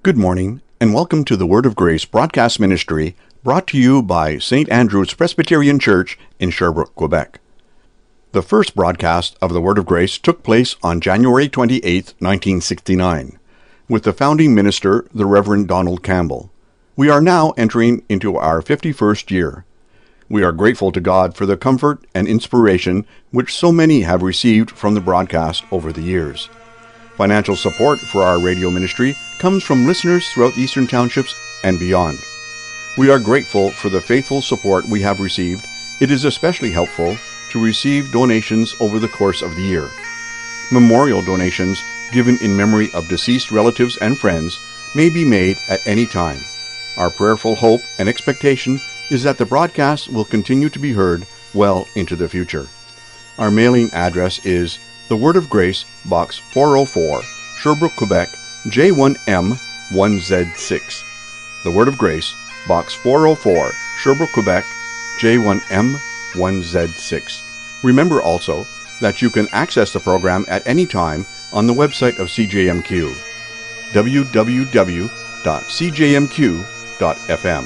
Good morning, and welcome to the Word of Grace broadcast ministry brought to you by St. Andrew's Presbyterian Church in Sherbrooke, Quebec. The first broadcast of the Word of Grace took place on January 28, 1969, with the founding minister, the Reverend Donald Campbell. We are now entering into our 51st year. We are grateful to God for the comfort and inspiration which so many have received from the broadcast over the years. Financial support for our radio ministry comes from listeners throughout the Eastern Townships and beyond. We are grateful for the faithful support we have received. It is especially helpful to receive donations over the course of the year. Memorial donations given in memory of deceased relatives and friends may be made at any time. Our prayerful hope and expectation is that the broadcast will continue to be heard well into the future. Our mailing address is The Word of Grace, Box 404, Sherbrooke, Quebec, J1M1Z6. The Word of Grace, Box 404, Sherbrooke, Quebec, J1M1Z6. Remember also that you can access the program at any time on the website of CJMQ, www.cjmq.fm.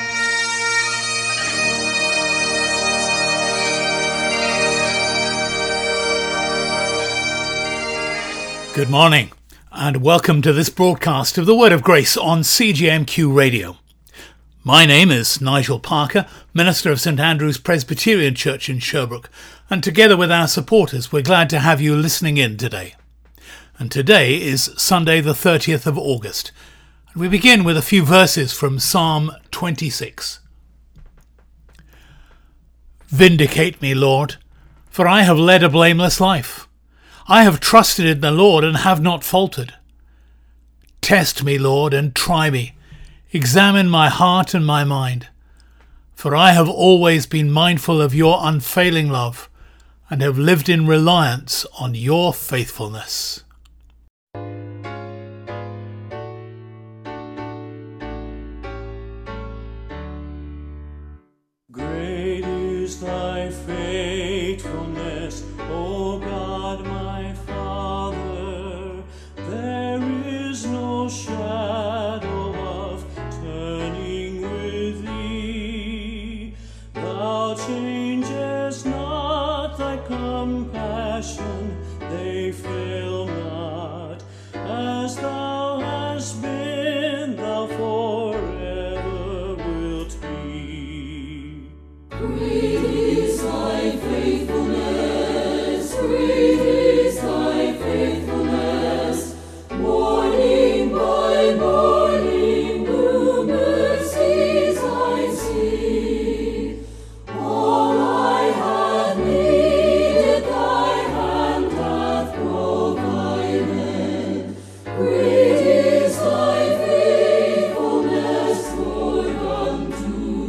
Good morning, and welcome to this broadcast of the Word of Grace on CJMQ Radio. My name is Nigel Parker, minister of St. Andrew's Presbyterian Church in Sherbrooke, and together with our supporters, we're glad to have you listening in today. And today is Sunday the 30th of August, and we begin with a few verses from Psalm 26. Vindicate me, Lord, for I have led a blameless life. I have trusted in the Lord and have not faltered. Test me, Lord, and try me. Examine my heart and my mind. For I have always been mindful of your unfailing love and have lived in reliance on your faithfulness. Great is thy faithfulness, O God, my Father. There is no shadow of turning with thee. Thou changest not, thy compassion, they fail not. As thou hast been, thou forever wilt be. Great is thy faithfulness, great is thy faithfulness. Morning by morning, new mercies I see. All I have needed, thy hand hath provided. Great is thy faithfulness, Lord, unto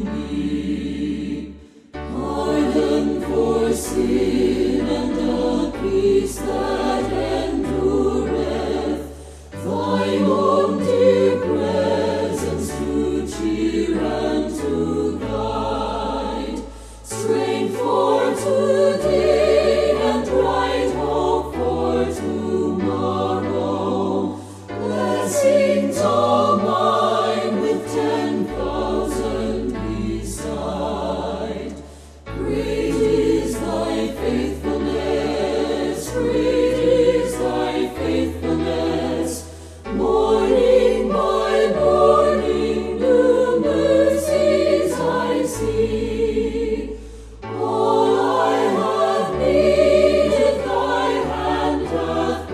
me. Pardon for sin and a peace that endureth. Thine own dear presence to cheer and to guide. Strength for today and bright hope for tomorrow. Blessings all mine with 10,000 beside. Great is thy faithfulness, great is thy faithfulness. Morning by morning, new mercies I see. All I have needed, thy hand hath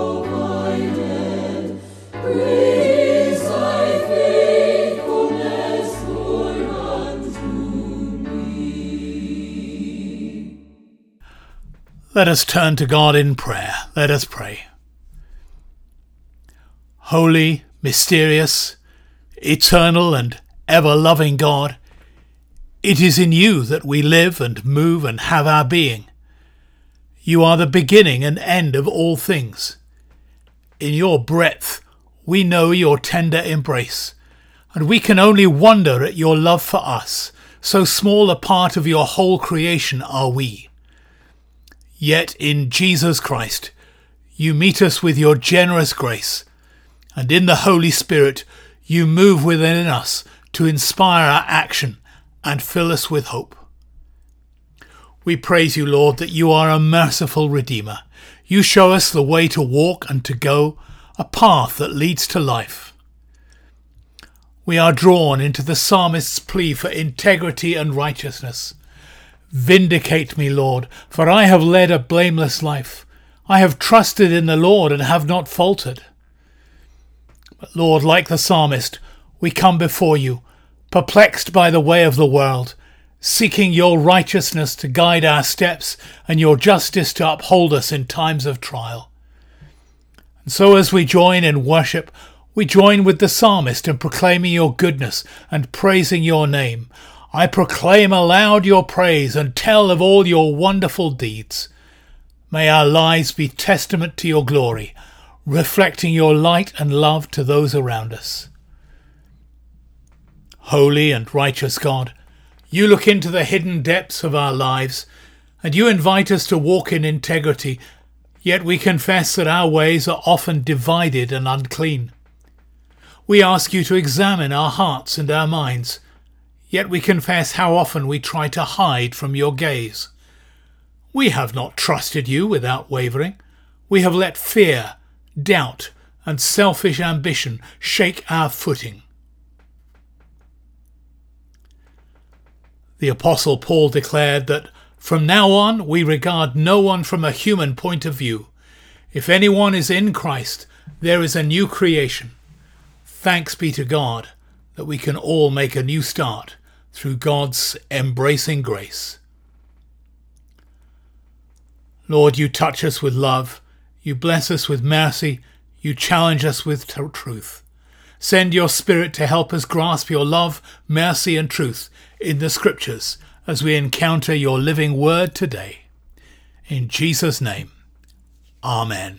provided. Great is thy faithfulness, Lord, unto me. Let us turn to God in prayer. Let us pray. Holy, mysterious, eternal and ever-loving God, it is in you that we live and move and have our being. You are the beginning and end of all things. In your breadth we know your tender embrace, and we can only wonder at your love for us, so small a part of your whole creation are we. Yet in Jesus Christ you meet us with your generous grace, and in the Holy Spirit you move within us to inspire our action and fill us with hope. We praise you, Lord, that you are a merciful Redeemer. You show us the way to walk and to go, a path that leads to life. We are drawn into the psalmist's plea for integrity and righteousness. Vindicate me, Lord, for I have led a blameless life. I have trusted in the Lord and have not faltered. But Lord, like the psalmist, we come before you, perplexed by the way of the world, seeking your righteousness to guide our steps and your justice to uphold us in times of trial. And so as we join in worship, we join with the psalmist in proclaiming your goodness and praising your name. I proclaim aloud your praise and tell of all your wonderful deeds. May our lives be testament to your glory, reflecting your light and love to those around us. Holy and righteous God, you look into the hidden depths of our lives, and you invite us to walk in integrity, yet we confess that our ways are often divided and unclean. We ask you to examine our hearts and our minds, yet we confess how often we try to hide from your gaze. We have not trusted you without wavering. We have let fear, doubt, and selfish ambition shake our footing. The Apostle Paul declared that from now on we regard no one from a human point of view. If anyone is in Christ, there is a new creation. Thanks be to God that we can all make a new start through God's embracing grace. Lord, you touch us with love, you bless us with mercy, you challenge us with truth. Send your Spirit to help us grasp your love, mercy and truth in the Scriptures as we encounter your living word today. In Jesus' name, Amen.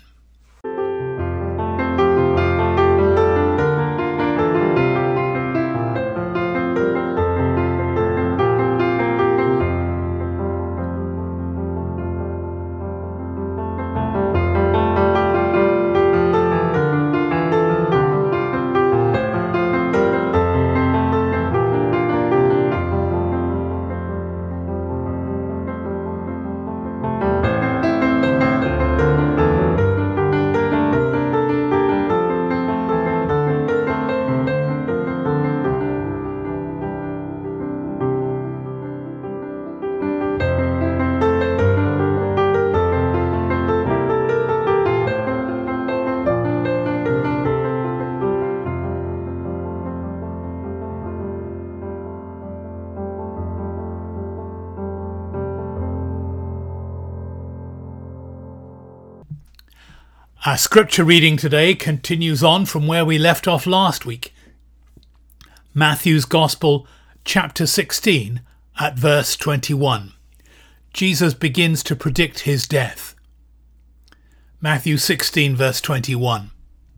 Our scripture reading today continues on from where we left off last week. Matthew's Gospel, chapter 16, at verse 21. Jesus begins to predict his death. Matthew 16, verse 21.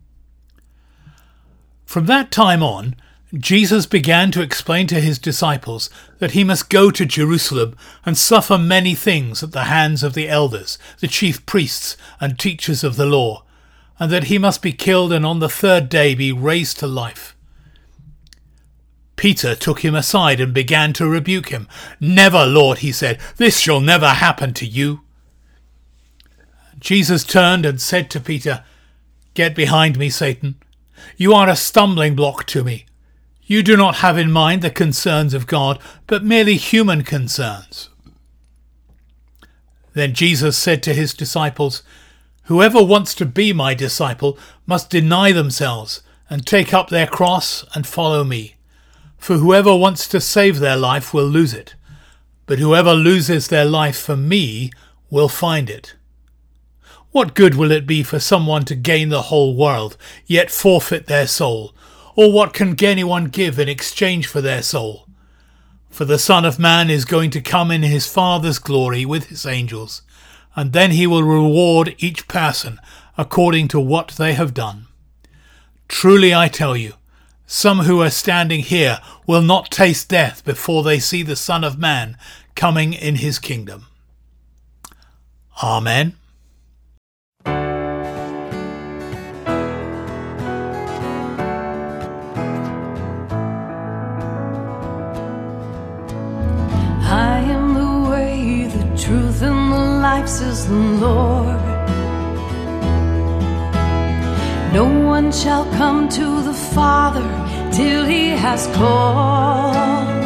From that time on, Jesus began to explain to his disciples that he must go to Jerusalem and suffer many things at the hands of the elders, the chief priests and teachers of the law, and that he must be killed and on the third day be raised to life. Peter took him aside and began to rebuke him. "Never, Lord," he said, "this shall never happen to you." Jesus turned and said to Peter, "Get behind me, Satan. You are a stumbling block to me. You do not have in mind the concerns of God, but merely human concerns." Then Jesus said to his disciples, "Whoever wants to be my disciple must deny themselves and take up their cross and follow me. For whoever wants to save their life will lose it, but whoever loses their life for me will find it. What good will it be for someone to gain the whole world, yet forfeit their soul? Or what can anyone give in exchange for their soul? For the Son of Man is going to come in his Father's glory with his angels, and then he will reward each person according to what they have done. Truly I tell you, some who are standing here will not taste death before they see the Son of Man coming in his kingdom." Amen. says the Lord. No one shall come to the Father till he has called.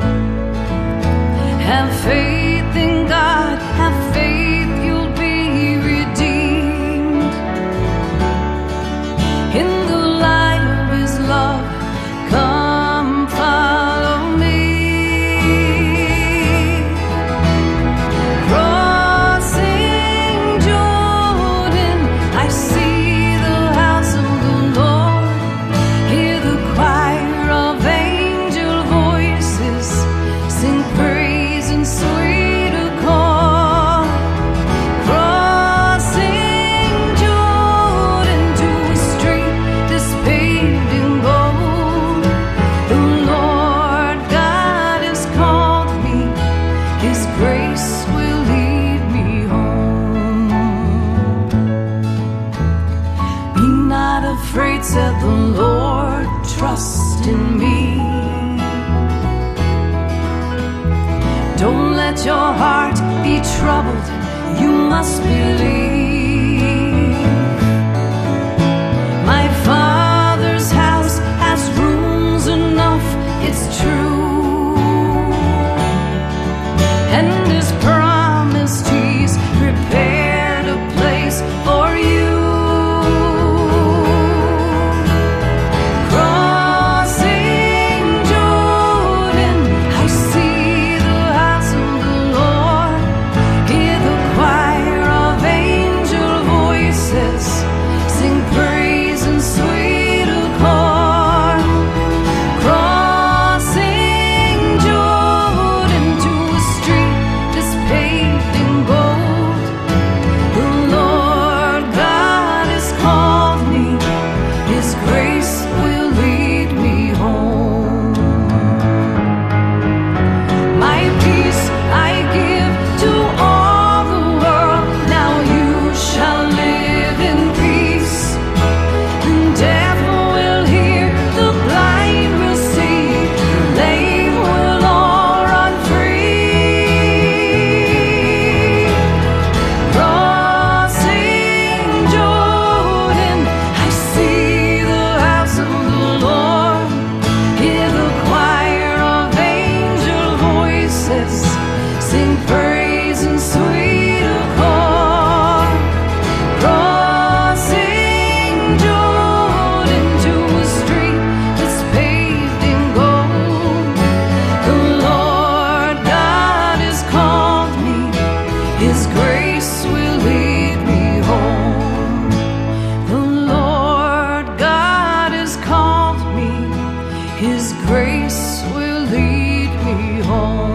Have faith in God, have faith, you'll be redeemed. In the light of his love, come follow me. Crossing Jordan, I see the house of the Lord. Hear the choir of angel voices sing praise and sweet accord. Crossing Jordan to a street that's paved in gold. The Lord God has called me, his grace will lead me home. Be not afraid, said the Lord, trust in me. Don't let your heart be troubled, you must believe. My Father's house has rooms enough, it's true. And his promised he's prepared a place for you. Crossing Jordan, I see the house of the Lord. Hear the choir of angel voices sing praise and sweet accord. Crossing Jordan to a street that's paved in gold. The Lord God has called me, his grace will lead me home. My peace I give to all the world, now you shall live in peace. The deaf will hear, the blind will see, the lame will all run free. Crossing Jordan, I see the house of the Lord. Hear the choir of angel voices sing praise and sweet accord. Crossing Jordan to a street that's paved in gold. The Lord God has called me, his grace will lead me home. The Lord God has called me, his grace will lead me home.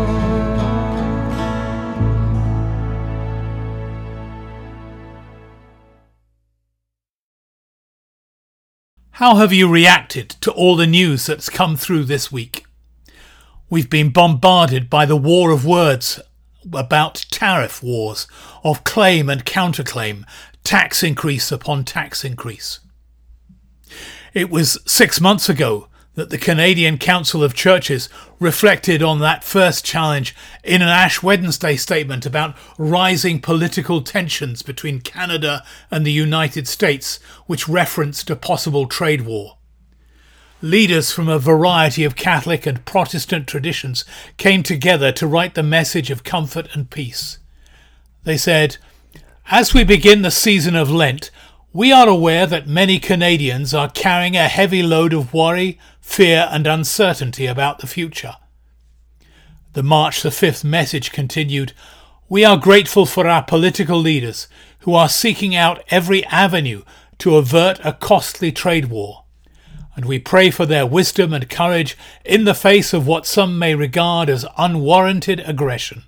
How have you reacted to all the news that's come through this week? We've been bombarded by the war of words about tariff wars, of claim and counterclaim, tax increase upon tax increase. It was 6 months ago that the Canadian Council of Churches reflected on that first challenge in an Ash Wednesday statement about rising political tensions between Canada and the United States, which referenced a possible trade war. Leaders from a variety of Catholic and Protestant traditions came together to write the message of comfort and peace. They said, "As we begin the season of Lent, we are aware that many Canadians are carrying a heavy load of worry, fear and uncertainty about the future." The March the 5th message continued, "We are grateful for our political leaders who are seeking out every avenue to avert a costly trade war. And we pray for their wisdom and courage in the face of what some may regard as unwarranted aggression."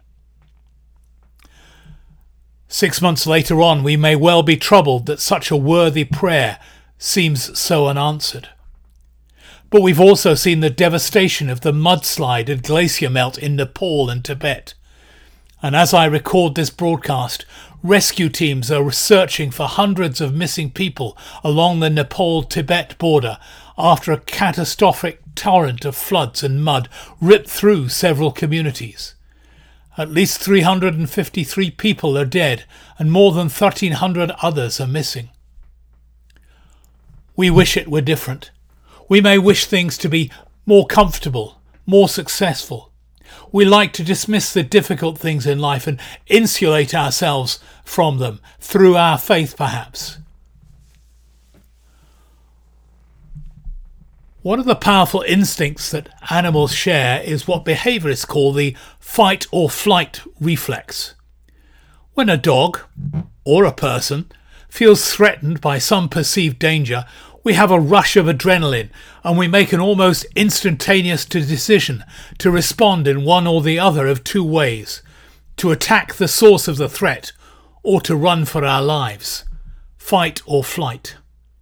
6 months later on, we may well be troubled that such a worthy prayer seems so unanswered. But we've also seen the devastation of the mudslide and glacier melt in Nepal and Tibet. And as I record this broadcast, rescue teams are searching for hundreds of missing people along the Nepal-Tibet border after a catastrophic torrent of floods and mud ripped through several communities. At least 353 people are dead and more than 1,300 others are missing. We wish it were different. We may wish things to be more comfortable, more successful. We like to dismiss the difficult things in life and insulate ourselves from them through our faith, perhaps. One of the powerful instincts that animals share is what behaviourists call the fight or flight reflex. When a dog, or a person, feels threatened by some perceived danger, we have a rush of adrenaline and we make an almost instantaneous decision to respond in one or the other of two ways: to attack the source of the threat or to run for our lives. Fight or flight.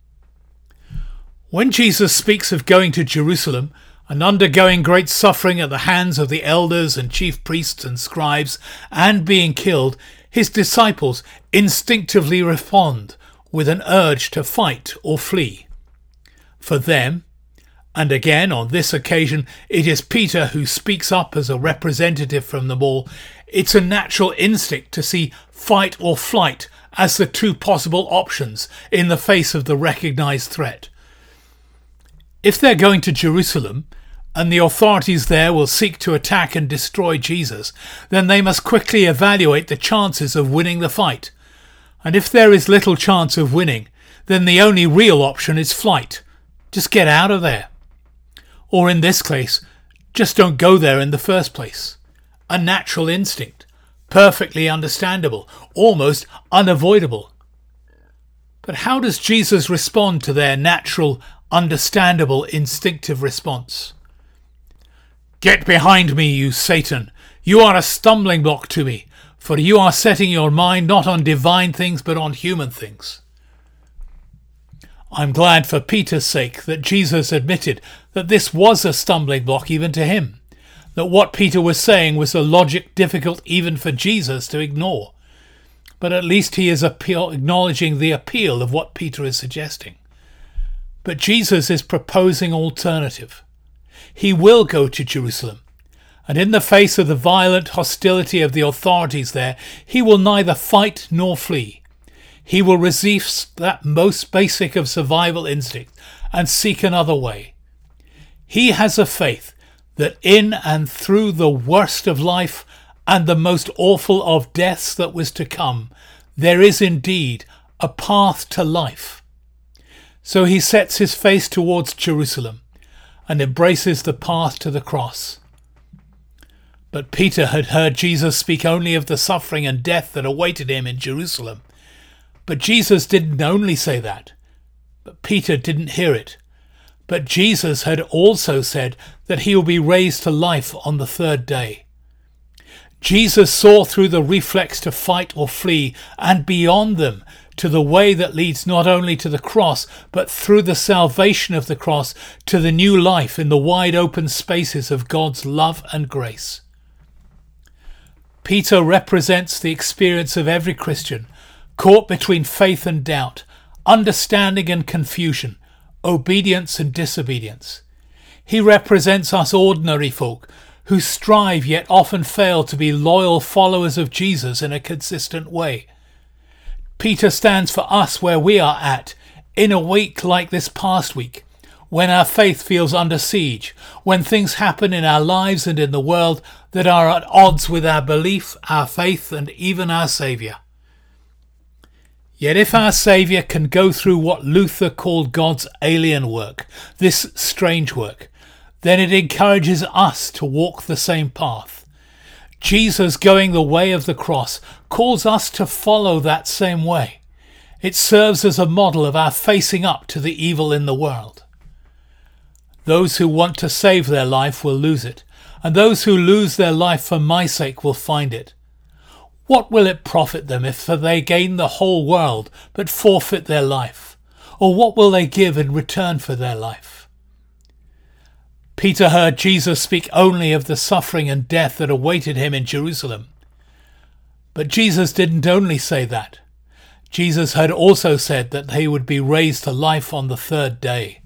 When Jesus speaks of going to Jerusalem and undergoing great suffering at the hands of the elders and chief priests and scribes and being killed, his disciples instinctively respond with an urge to fight or flee. For them, and again on this occasion it is Peter who speaks up as a representative from them all, it's a natural instinct to see fight or flight as the two possible options in the face of the recognised threat. If they're going to Jerusalem, and the authorities there will seek to attack and destroy Jesus, then they must quickly evaluate the chances of winning the fight. And if there is little chance of winning, then the only real option is flight. Just get out of there. Or in this case, just don't go there in the first place. A natural instinct, perfectly understandable, almost unavoidable. But how does Jesus respond to their natural, understandable, instinctive response? "Get behind me, you Satan! You are a stumbling block to me, for you are setting your mind not on divine things but on human things." I'm glad for Peter's sake that Jesus admitted that this was a stumbling block even to him, that what Peter was saying was a logic difficult even for Jesus to ignore. But at least he is acknowledging the appeal of what Peter is suggesting. But Jesus is proposing an alternative. He will go to Jerusalem, and in the face of the violent hostility of the authorities there, he will neither fight nor flee. He will resist that most basic of survival instinct and seek another way. He has a faith that in and through the worst of life and the most awful of deaths that was to come, there is indeed a path to life. So he sets his face towards Jerusalem and embraces the path to the cross. But Peter had heard Jesus speak only of the suffering and death that awaited him in Jerusalem. But Jesus didn't only say that. But Peter didn't hear it. But Jesus had also said that he will be raised to life on the third day. Jesus saw through the reflex to fight or flee and beyond them to the way that leads not only to the cross, but through the salvation of the cross to the new life in the wide open spaces of God's love and grace. Peter represents the experience of every Christian, caught between faith and doubt, understanding and confusion, obedience and disobedience. He represents us ordinary folk who strive yet often fail to be loyal followers of Jesus in a consistent way. Peter stands for us where we are at, in a week like this past week, when our faith feels under siege, when things happen in our lives and in the world that are at odds with our belief, our faith, and even our Saviour. Yet if our Saviour can go through what Luther called God's alien work, this strange work, then it encourages us to walk the same path. Jesus going the way of the cross calls us to follow that same way. It serves as a model of our facing up to the evil in the world. Those who want to save their life will lose it, and those who lose their life for my sake will find it. What will it profit them if they gain the whole world but forfeit their life? Or what will they give in return for their life? Peter heard Jesus speak only of the suffering and death that awaited him in Jerusalem. But Jesus didn't only say that. Jesus had also said that they would be raised to life on the third day.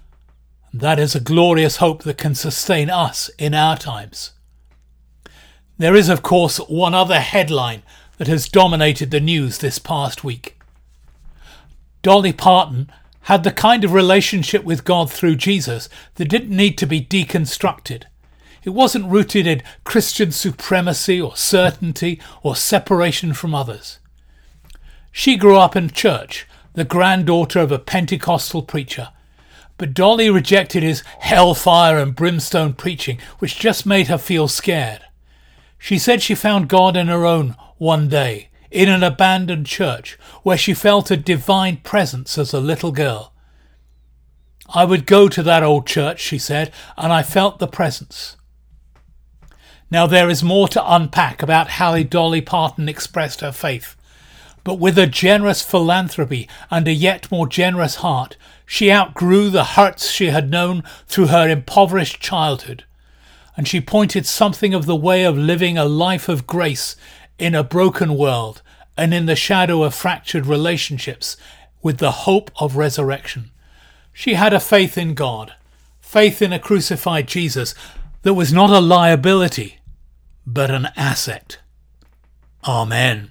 That is a glorious hope that can sustain us in our times. There is, of course, one other headline that has dominated the news this past week. Dolly Parton had the kind of relationship with God through Jesus that didn't need to be deconstructed. It wasn't rooted in Christian supremacy or certainty or separation from others. She grew up in church, the granddaughter of a Pentecostal preacher, but Dolly rejected his hellfire and brimstone preaching, which just made her feel scared. She said she found God in her own one day, in an abandoned church, where she felt a divine presence as a little girl. I would go to that old church, she said, and I felt the presence. Now there is more to unpack about how Dolly Parton expressed her faith, but with a generous philanthropy and a yet more generous heart, she outgrew the hurts she had known through her impoverished childhood, and she pointed something of the way of living a life of grace in a broken world and in the shadow of fractured relationships with the hope of resurrection. She had a faith in God, faith in a crucified Jesus that was not a liability, but an asset. Amen.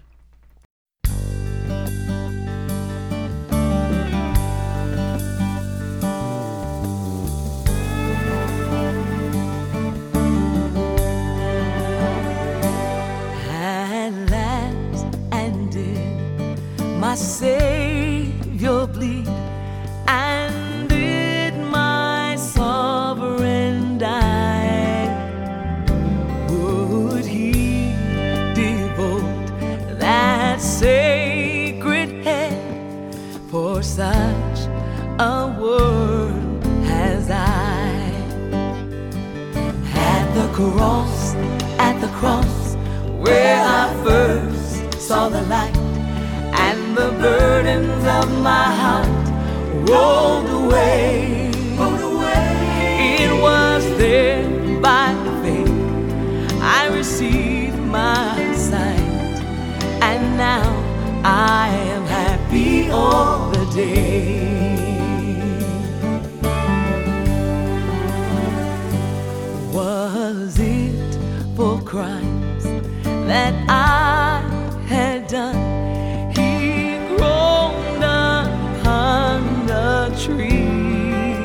My Savior bleed, and did my sovereign die? Would he devote that sacred head for such a world as I? At the cross, where I first saw the light, and the burdens of my heart rolled away. It was there by faith I received my sight, and now I am happy all the day. Was it for crimes that I had done? Tree,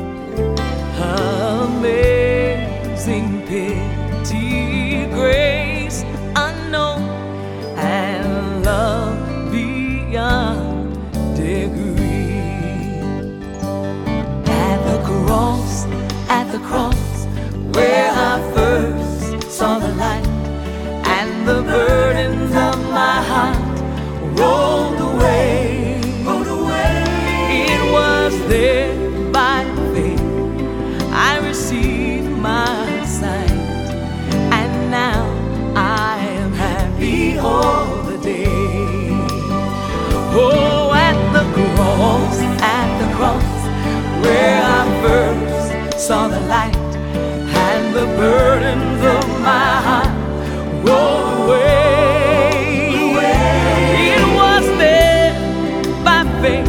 amazing pity, grace unknown, and love beyond degree. At the cross, where I first saw the light, and the burdens of my heart rolled away. There by faith I received my sight, and now I am happy all the day. Oh, at the cross, where I first saw the light, and the burdens of my heart rolled away. It was there by faith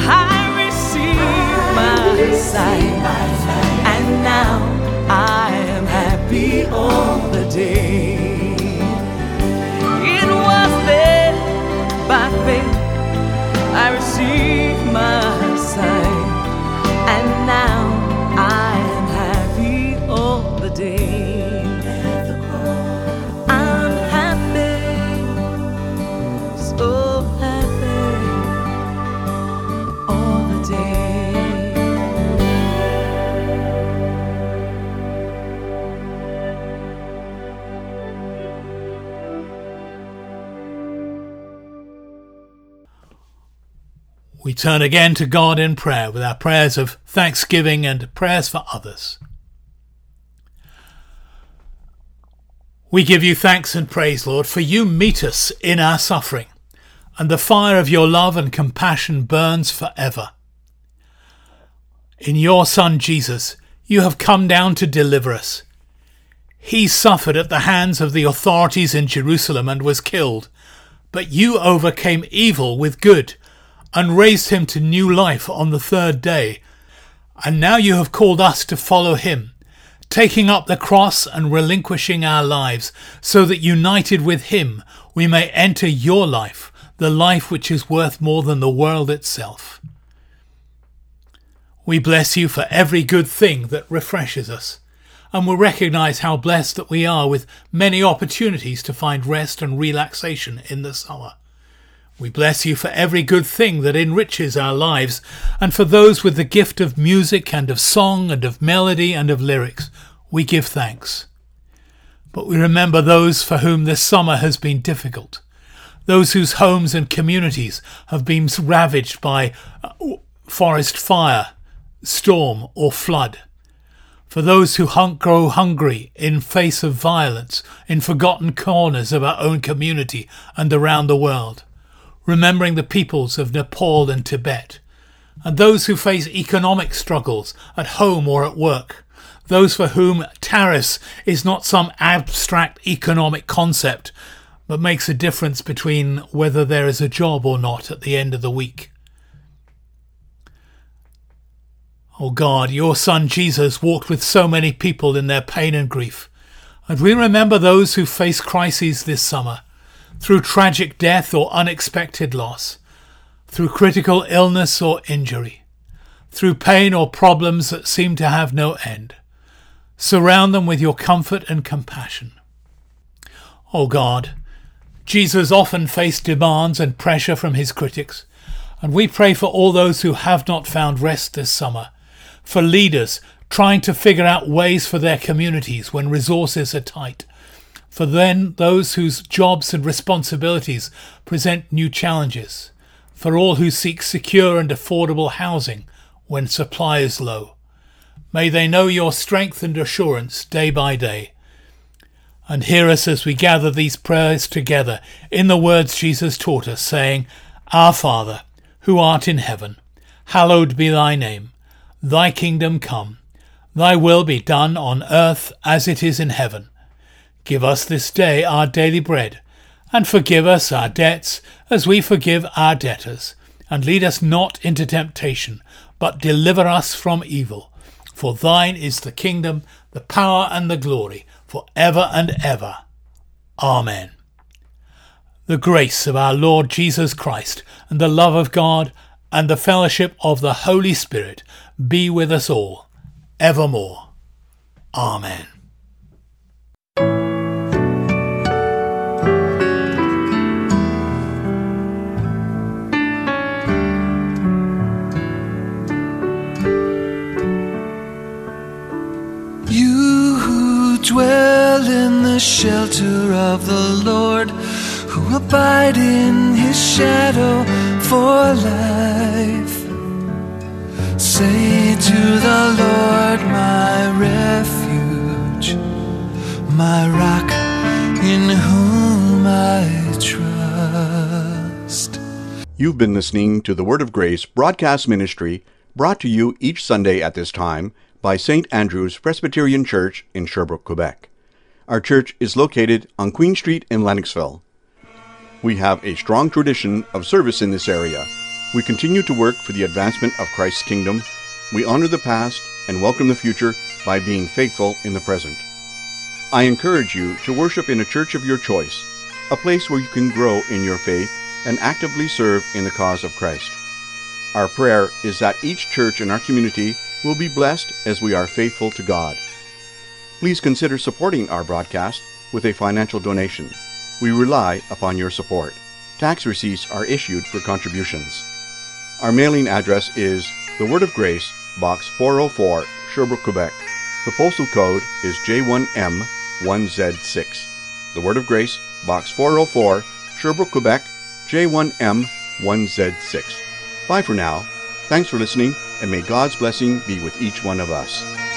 sight, and now I am happy all the day. It was there by faith I received my sight, and now I am happy all the day. I'm happy, so happy all the day. We turn again to God in prayer with our prayers of thanksgiving and prayers for others. We give you thanks and praise, Lord, for you meet us in our suffering, and the fire of your love and compassion burns forever. In your Son Jesus, you have come down to deliver us. He suffered at the hands of the authorities in Jerusalem and was killed, but you overcame evil with good and raised him to new life on the third day. And now you have called us to follow him, taking up the cross and relinquishing our lives, so that united with him we may enter your life, the life which is worth more than the world itself. We bless you for every good thing that refreshes us, and we recognize how blessed that we are with many opportunities to find rest and relaxation in the summer. We bless you for every good thing that enriches our lives, and for those with the gift of music and of song and of melody and of lyrics, we give thanks. But we remember those for whom this summer has been difficult, those whose homes and communities have been ravaged by forest fire, storm or flood, for those who grow hungry in face of violence in forgotten corners of our own community and around the world, remembering the peoples of Nepal and Tibet, and those who face economic struggles at home or at work, those for whom tariffs is not some abstract economic concept, but makes a difference between whether there is a job or not at the end of the week. Oh God, your Son Jesus walked with so many people in their pain and grief, and we remember those who face crises this summer, through tragic death or unexpected loss, through critical illness or injury, through pain or problems that seem to have no end. Surround them with your comfort and compassion. Oh God, Jesus often faced demands and pressure from his critics, and we pray for all those who have not found rest this summer, for leaders trying to figure out ways for their communities when resources are tight, for then those whose jobs and responsibilities present new challenges, for all who seek secure and affordable housing when supply is low. May they know your strength and assurance day by day. And hear us as we gather these prayers together in the words Jesus taught us, saying, Our Father, who art in heaven, hallowed be thy name. Thy kingdom come. Thy will be done on earth as it is in heaven. Give us this day our daily bread, and forgive us our debts as we forgive our debtors. And lead us not into temptation, but deliver us from evil. For thine is the kingdom, the power and the glory, for ever and ever. Amen. The grace of our Lord Jesus Christ, and the love of God, and the fellowship of the Holy Spirit be with us all, evermore. Amen. Dwell in the shelter of the Lord, who abide in his shadow for life. Say to the Lord, my refuge, my rock, in whom I trust. You've been listening to the Word of Grace broadcast ministry, brought to you each Sunday at this time by St. Andrew's Presbyterian Church in Sherbrooke, Quebec. Our church is located on Queen Street in Lennoxville. We have a strong tradition of service in this area. We continue to work for the advancement of Christ's kingdom. We honor the past and welcome the future by being faithful in the present. I encourage you to worship in a church of your choice, a place where you can grow in your faith and actively serve in the cause of Christ. Our prayer is that each church in our community will be blessed as we are faithful to God. Please consider supporting our broadcast with a financial donation. We rely upon your support. Tax receipts are issued for contributions. Our mailing address is The Word of Grace, Box 404, Sherbrooke, Quebec. The postal code is J1M1Z6. The Word of Grace, Box 404, Sherbrooke, Quebec, J1M1Z6. Bye for now. Thanks for listening, and may God's blessing be with each one of us.